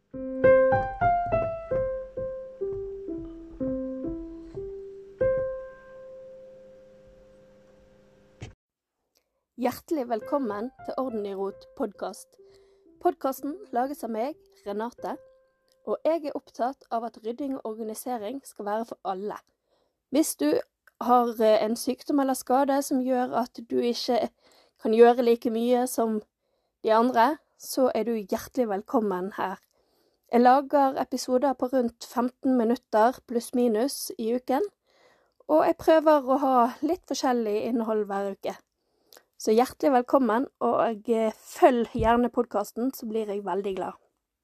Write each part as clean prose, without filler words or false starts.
Hjertelig velkommen til Orden i Rot podcast. Podcasten lages av meg, Renate, og jeg opptatt av at rydding og organisering skal være for alle. Hvis du har en sykdom eller skade som gjør at du ikke kan gjøre like mye som de andre, så du hjertelig velkommen her. Jeg lager episoder på rundt 15 minutter pluss minus i uken, og jeg prøver å ha litt forskjellig innhold hver uke. Så hjertelig velkommen, og følg gjerne podcasten, så blir jeg veldig glad.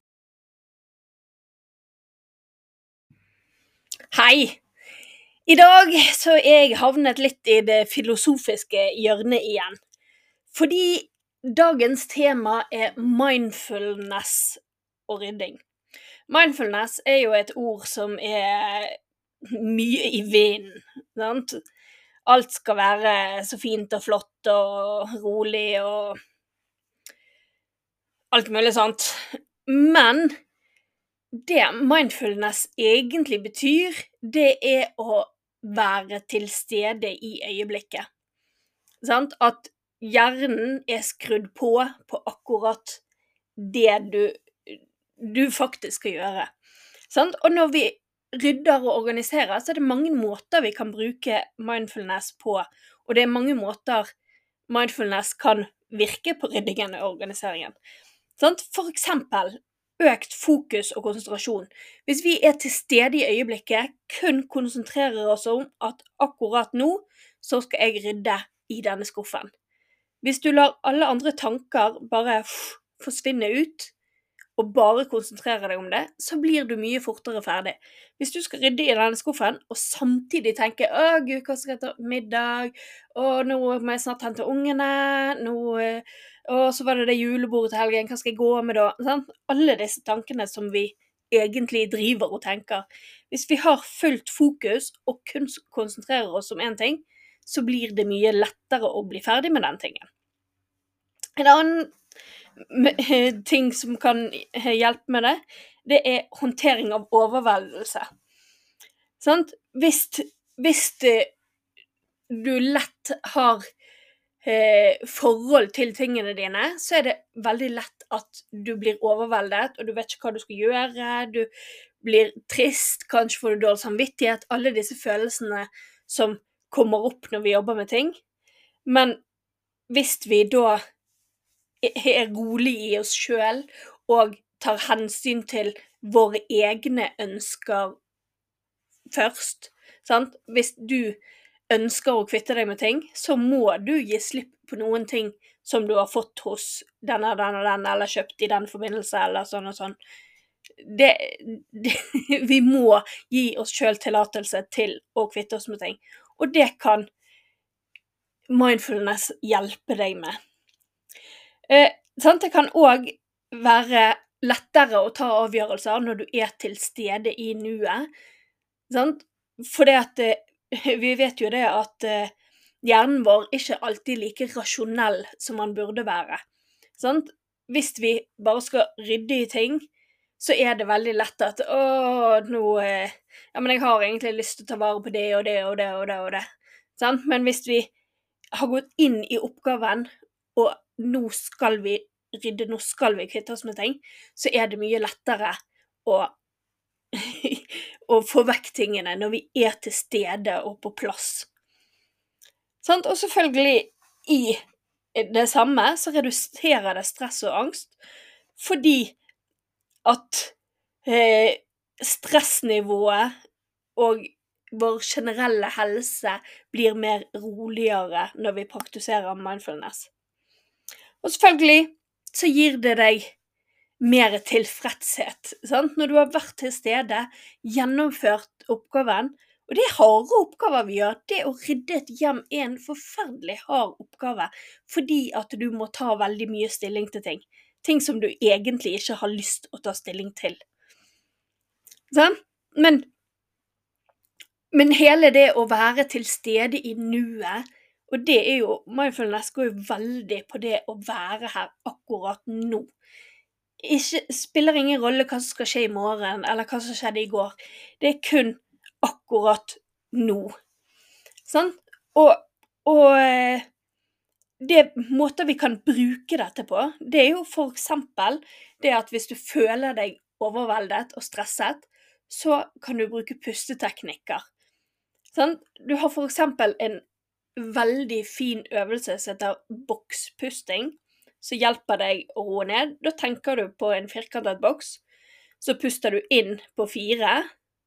Hei! I dag så jeg havnet litt i det filosofiske hjørnet igjen. Fordi dagens tema mindfulness og rydding. Mindfulness jo et ord som mye i vinden, sant? Alt skal være så fint og flott og rolig og alt mulig sånt. Men det mindfulness egentlig betyr, det å være til stede i øyeblikket. Sant? At hjernen skrudd på akkurat det du faktisk skal gjøre. Sant? Og når vi rydder og organiserer, så det mange måter vi kan bruke mindfulness på, og det mange måter mindfulness kan virke på ryddingen og organiseringen. Sant? For eksempel økt fokus og konsentrasjon. Hvis vi til stede i øyeblikket, kun konsentrerer oss om at akkurat nå, så skal jeg rydde i denne skuffen. Hvis du lar alle andre tanker bare forsvinne ut, og bare konsentrere deg om det, så blir du mye fortere ferdig. Hvis du skal rydde i denne skuffen, og samtidig tenke, Gud, hva skal jeg ta middag? Nå må jeg snart hente ungene, så var det julebordet til helgen, hva skal jeg gå med da? Sånn? Alle disse tankene som vi egentlig driver og tenker. Hvis vi har fullt fokus, og kun konsentrerer oss om en ting, så blir det mye lettere å bli ferdig med den tingen. En annen ting som kan hjelpe med det håndtering av overveldelse. Sant? Hvis du lett har forhold til tingene dine, så det veldig lett at du blir overveldet, og du vet ikke hva du skal gjøre, du blir trist, kanskje får du dårlig samvittighet, alle disse følelsene som kommer opp når vi jobber med ting. Men hvis vi da rolig i oss selv, og tar hensyn til våre egne ønsker først, sant? Hvis du ønsker å kvitte deg med ting, så må du gi slipp på noen ting som du har fått hos den og den, eller kjøpt i den forbindelse, eller sånn og sånn. Vi må gi oss selv tillatelse til å kvitte oss med ting, og det kan mindfulness hjelpe deg med. Det kan også være lettere å ta avgjørelser når du til stede i nuet, sant? Fordi at vi vet jo det at hjernen vår ikke alltid like rasjonell som man burde være, sant? Hvis vi bare skal rydde i ting, så det veldig lett at men jeg har egentlig lyst til å ta vare på det og det og det og det og det, sant? Men hvis vi har gått inn i oppgaven, og nå skal vi rydde, nå skal vi kvitte oss med ting, så det mye lettere å få vekk tingene når vi til stede og på plass. Sant? Og selvfølgelig i det samme så reduserer det stress og angst, fordi at stressnivået og vår generelle helse blir mer roligere når vi praktiserer mindfulness. Og selvfølgelig så gir det deg mer tilfredshet, sant? Når du har vært til stede, gjennomført oppgaven, og det harde oppgaver vi gjør, det å rydde et hjem en forferdelig hard oppgave, fordi at du må ta veldig mye stilling til ting som du egentlig ikke har lyst å ta stilling til. Sånn? Men hele det å være til stede i nuet, og det jo, mindfulness går jo veldig på det å være her akkurat nå. spiller ingen rolle hva som skal skje i morgen, eller hva som skjedde i går. Det kun akkurat nå. Sant? Og det måter vi kan bruke dette på, det jo for eksempel det at hvis du føler deg overveldet og stresset, så kan du bruke pusteteknikker. Sant? Du har for eksempel en veldig fin øvelse som heter bokspusting, som hjelper deg å roe ned. Da tenker du på en firkantet boks, så puster du inn på 4.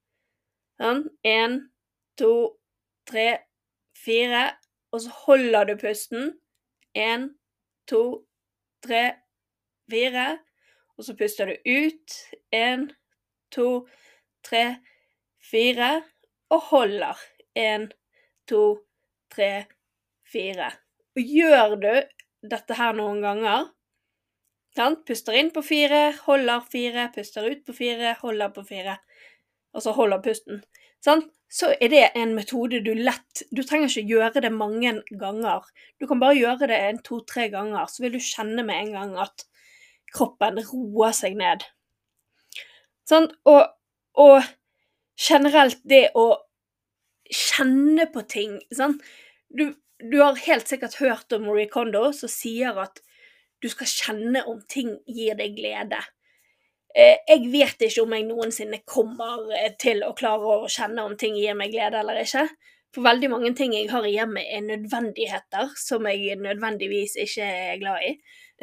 1, 2, 3, 4, og så holder du pusten. 1, 2, 3, 4, og så puster du ut. 1, 2, 3, 4, og holder. 1, 2, 3, 4. Og gjør du dette her noen ganger, sant? Puster inn på 4, holder 4, puster ut på 4, holder på 4, og så holder pusten. Sant? Så det en metode du trenger ikke gjøre det mange ganger. Du kan bare gjøre det 1, 2, 3 ganger, så vil du kjenne med en gang at kroppen roer seg ned. Sant? Og generelt det å kjenne på ting, sant? Du har helt sikkert hørt om Marie Kondo som sier at du skal kjenne om ting gir deg glede. Jeg vet ikke om jeg noensinne kommer til å klare å kjenne om ting gir meg glede eller ikke. For veldig mange ting jeg har hjemme nødvendigheter som jeg nødvendigvis ikke er glad i.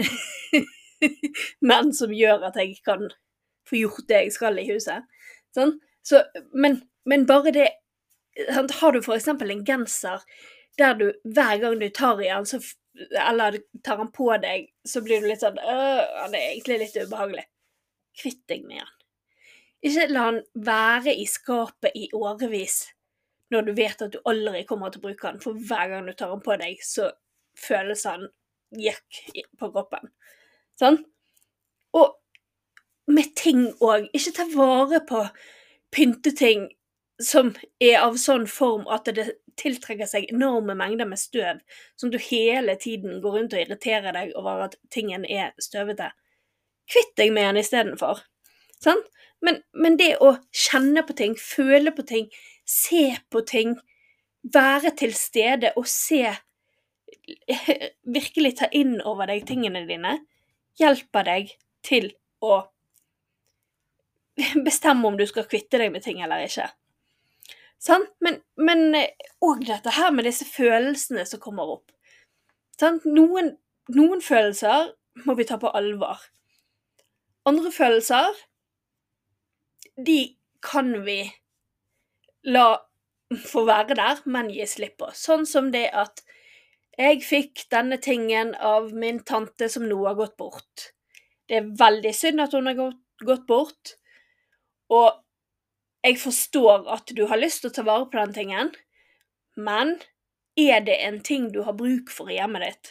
Men som gjør at jeg kan få gjort det jeg skal i huset. Sånn? Så, men bare det, har du for eksempel en genser der du hver gang du tar i den, eller tar den på deg, så blir du litt sånn, det egentlig litt ubehagelig. Kvitt deg med den. Ikke la den være i skapet i årevis, når du vet at du aldri kommer til å bruke den, for hver gang du tar den på deg, så føles den gikk på kroppen. Sånn? Og med ting også, ikke ta vare på pynteting som av sånn form at det tiltrekker seg enorme mengder med støv, som du hele tiden går rundt og irriterer deg over at tingen støvete. Kvitt deg med den i stedet for. Sånn? Men det å kjenne på ting, føle på ting, se på ting, være til stede og se, virkelig ta inn over deg tingene dine, hjelper deg til å bestemme om du skal kvitte deg med ting eller ikke. Sånn? Men også dette her med disse følelsene som kommer opp. Sånn? Noen følelser må vi ta på alvor. Andre følelser, de kan vi la få være der, men gi slipp på. Sånn som det at jeg fikk denne tingen av min tante som nå har gått bort. Det veldig synd at hun har gått bort, og jeg forstår at du har lyst til å ta vare på den tingen, men det en ting du har bruk for i hjemmet ditt?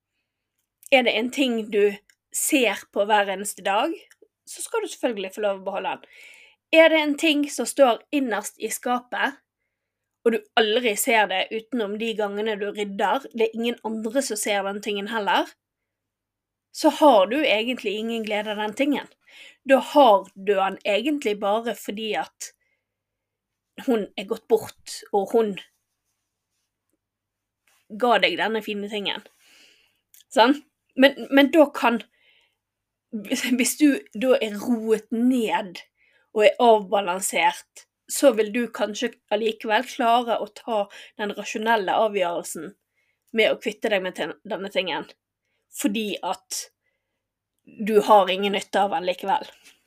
Det en ting du ser på hver eneste dag, så skal du selvfølgelig få lov å beholde den. Det en ting som står innerst i skapet, og du aldri ser det utenom de gangene du rydder, det ingen andre som ser den tingen heller, så har du egentlig ingen glede av den tingen. Da har du den egentlig bare fordi at hun gått bort, og hun ga deg denne fine tingen. Sånn? Men da kan, hvis du da roet ned og avbalansert, så vil du kanskje allikevel klare å ta den rasjonelle avgjørelsen med å kvitte deg med denne tingen, fordi at du har ingen nytte av den likevel.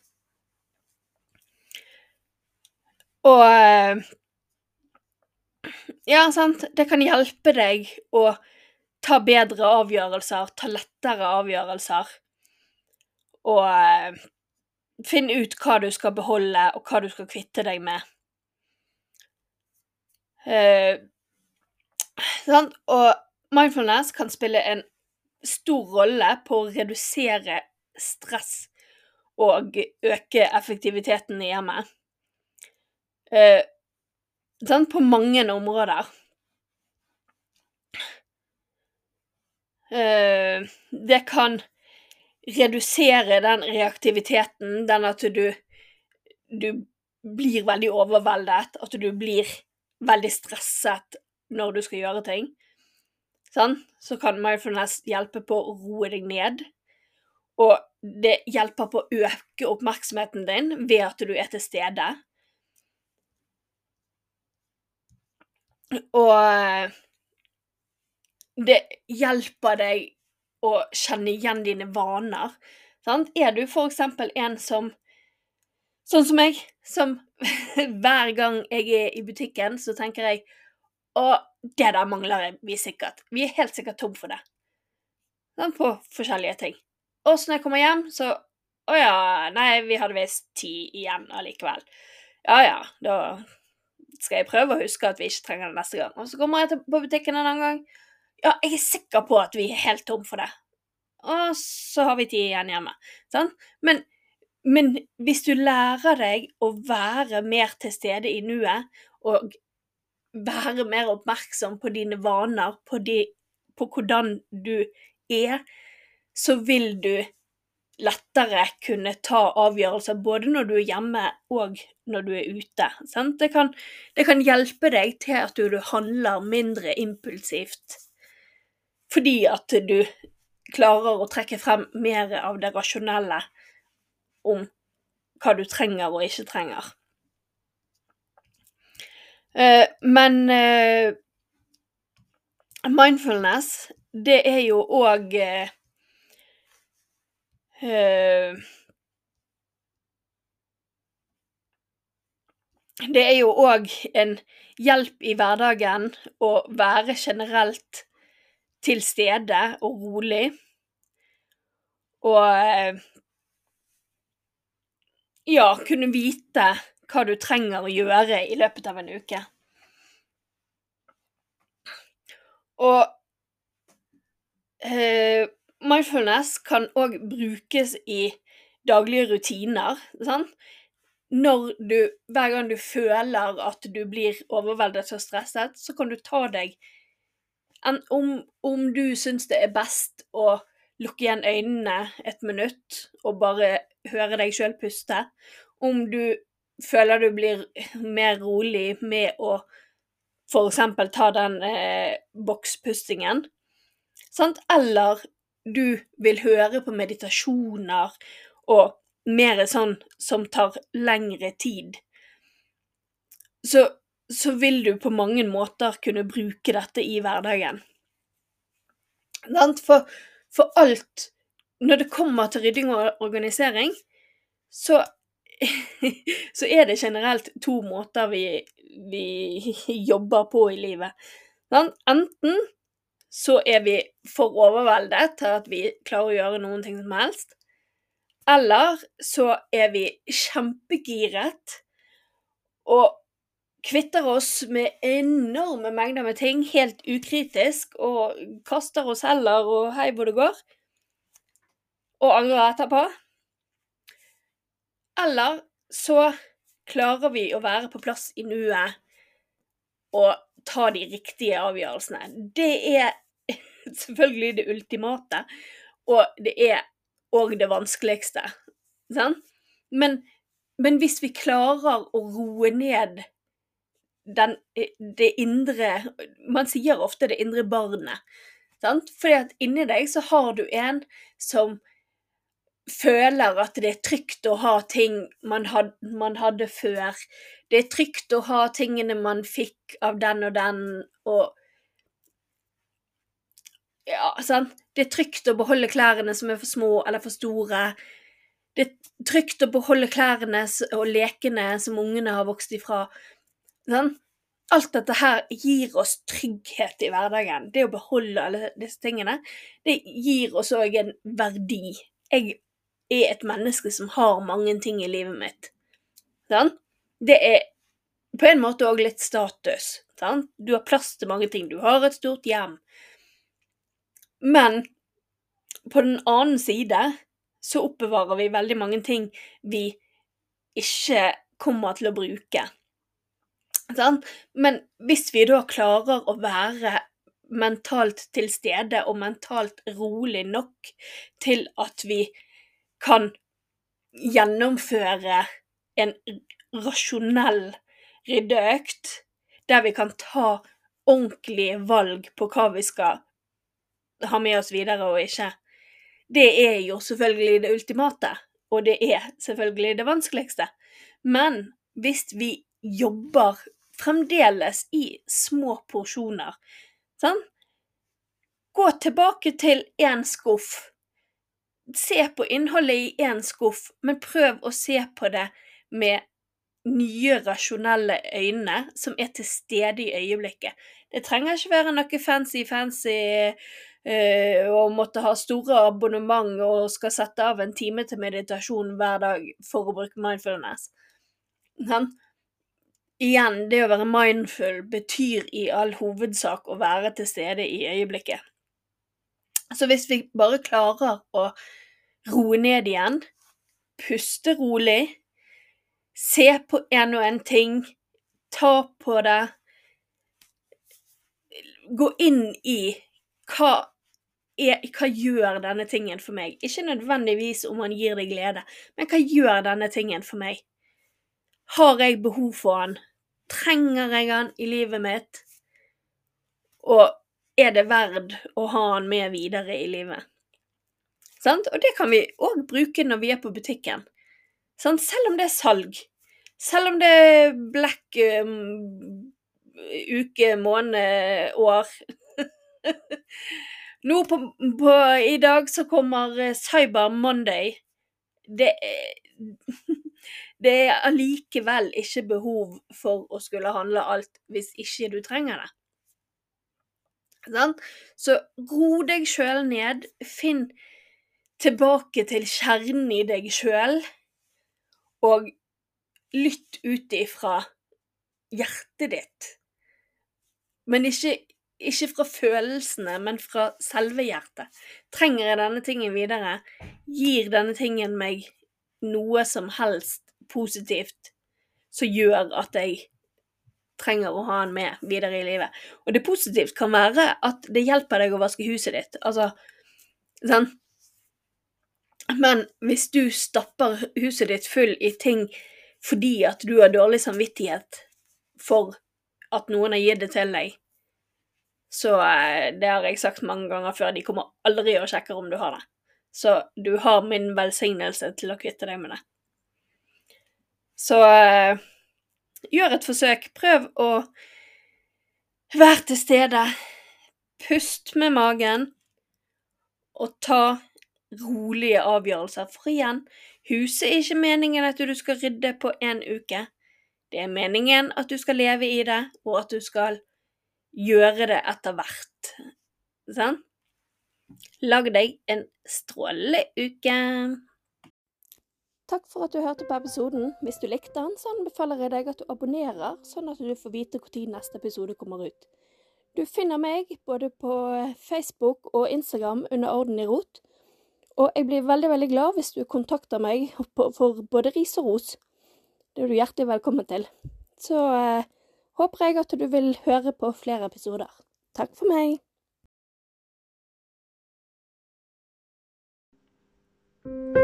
Og ja, sant, det kan hjelpe deg å ta bedre avgjørelser, ta lettere avgjørelser, og finne ut hva du skal beholde, og hva du skal kvitte deg med. Sant? Og mindfulness kan spille en stor rolle på å redusere stress og øke effektiviteten i hjemmet. På mange områder. Det kan redusere den reaktiviteten, den at du blir veldig overveldet, at du blir veldig stresset når du skal gjøre ting. Sånn? Så kan mindfulness hjelpe på å roe deg ned, og det hjelper på å øke oppmerksomheten din ved at du til stede. Og det hjelper deg å kjenne igjen dine vaner. Sant? Du for eksempel en som, sånn som meg, som hver gang jeg i butikken, så tenker jeg, det der mangler vi sikkert. Vi helt sikkert tom for det. Sånn, på forskjellige ting. Og så når jeg kommer hjem, så, nei, vi hadde vist 10 igjen allikevel. Ja, da skal jeg prøve å huske at vi ikke trenger det neste gang. Og så kommer jeg på butikken en annen gang. Ja, jeg sikker på at vi helt tom for det. Og så har vi 10 igjen hjemme. Sånn? Men hvis du lærer deg å være mer til stede i nuet, og være mer oppmerksom på dine vaner, på hvordan du så vil du lettere kunne ta avgjørelser både når du hjemme og når du ute. Sant? Det kan hjelpe deg til at du handler mindre impulsivt, fordi at du klarer å trekke frem mer av det rasjonelle om hva du trenger og ikke trenger. Men mindfulness, det jo også det jo også en hjelp i hverdagen å være generelt til stede og rolig, og kunne vite hva du trenger å gjøre i løpet av en uke. Og mindfulness kan også brukes i daglige rutiner, sant? Hver gang du føler at du blir overveldet og stresset, så kan du ta deg, om du synes det best å lukke igjen øynene et minutt og bare høre deg selv puste, om du føler du blir mer rolig med å for eksempel ta den bokspustingen, sant? Eller du vil høre på meditasjoner og mer sånn som tar lengre tid, så vil du på mange måter kunne bruke dette i hverdagen. For alt, når det kommer til rydding og organisering, så det generelt 2 måter vi jobber på i livet. Enten så vi for overveldet til at vi klarer å gjøre noen ting som helst, eller så vi kjempegiret og kvitter oss med enorme mengder med ting, helt ukritisk, og kaster oss heller og hei hvor det går, og angrer etterpå. Eller så klarer vi å være på plass i nuet og ta de riktige avgjørelsene. Det selvfølgelig det ultimate, og det også det vanskeligste. Sant? Men hvis vi klarer å roe ned det indre, man sier ofte det indre barnet, sant? Fordi at inni deg så har du en som føler at det trygt å ha ting man hadde før. Det trygt å ha tingene man fikk av den og den, og sant? Det trygt å beholde klærne som for små eller for store. Det trygt å beholde klærne og lekene som ungene har vokst ifra. Sånn? Alt dette her gir oss trygghet i hverdagen. Det å beholde alle disse tingene, det gir oss også en verdi. Jeg et menneske som har mange ting i livet mitt. Sånn? Det på en måte også litt status. Sånn? Du har plass til mange ting. Du har et stort hjem. Men på den annen side så oppbevarer vi veldig mange ting vi ikke kommer til å bruke. Sånn? Men hvis vi da klarer å være mentalt til stede og mentalt rolig nok til at vi kan gjennomføre en rasjonell ryddeøkt, der vi kan ta ordentlige valg på hva vi skal ha med oss videre og ikke. Det er jo selvfølgelig det ultimate, og det er selvfølgelig det vanskeligste. Men hvis vi jobber fremdeles i små porsjoner, sant? Gå tilbake til en skuff. Se på innholdet i en skuff, men prøv å se på det med nye rasjonelle øyne som er til stede i øyeblikket. Det trenger ikke være noe fancy og måtte ha store abonnement og skal sette av en time til meditasjon hver dag for å bruke mindfulness. Igjen, det å være mindful betyr i all hovedsak å være til stede i øyeblikket. Så hvis vi bare klarer å roe ned igjen, puste rolig, se på en og en ting, ta på det, gå inn i hva gjør denne tingen for meg? Ikke nødvendigvis om han gir deg glede, men hva gjør denne tingen for meg? Har jeg behov for han? Trenger jeg han i livet mitt? Og er det verd å ha han med videre i livet? Sant? Og det kan vi også bruke når vi er på butikken. Sant? Selv om det er salg, selv om det er black uke, måned, år. Nå i dag så kommer Cyber Monday. Det er allikevel ikke behov for å skulle handle alt hvis ikke du trenger det. Så ro deg selv ned, finn tilbake til kjernen i deg selv, og lytt ut ifra hjertet ditt. Men ikke fra følelsene, men fra selve hjertet. Trenger jeg denne tingen videre? Gir denne tingen meg noe som helst positivt som gjør at jeg trenger å ha den med videre i livet? Og det positivt kan være at det hjelper deg å vaske huset ditt. Altså, sånn. Men hvis du stapper huset ditt full i ting fordi at du har dårlig samvittighet for at noen har gitt det til deg, så det har jeg sagt mange ganger før, de kommer aldri å sjekke om du har det. Så du har min velsignelse til å kvitte deg med det. Så gjør et forsøk. Prøv å være til stede. Pust med magen. Og ta rolige avgjørelser. For igjen, huset er ikke meningen at du skal rydde på en uke. Det er meningen at du skal leve i det, og at du skal gjøre det etter hvert. Sånn? Lag deg en strålende uke! Takk for at du hørte på episoden. Hvis du likte den, så anbefaler jeg deg at du abonnerer, sånn at du får vite når neste episode kommer ut. Du finner meg både på Facebook og Instagram under Orden i Rot, og jeg blir veldig, veldig glad hvis du kontakter meg for både ris og ros. Det er du hjertelig velkommen til. Så håper jeg at du vil høre på flere episoder. Takk for meg!